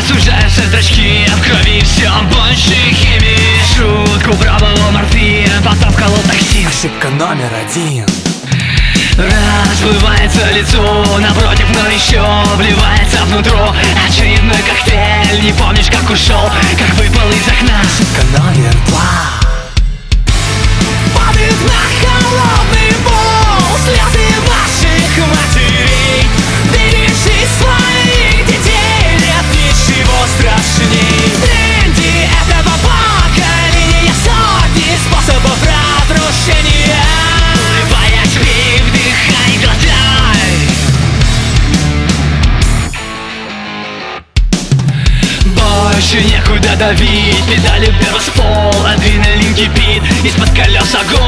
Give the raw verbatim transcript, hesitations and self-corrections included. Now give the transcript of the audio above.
Осуждаются зрачки, в крови все больше химии. Шутку пробовал морфин, потом вколол токсин. Ошибка номер один. Расплывается лицо напротив, но еще вливается внутрь очередной коктейль. Не помнишь, как ушел, как выпал из окна. Ошибка номер два. Падает на холодный пол слезы ваших матерей. Берегши своих детей, нет ничего страшней. В тренде этого поколения сотни способов разрушения. Улыбаясь, пей, вдыхай, глотай. Больше некуда давить, педали первый с пола, адреналин кипит, из-под колес огонь.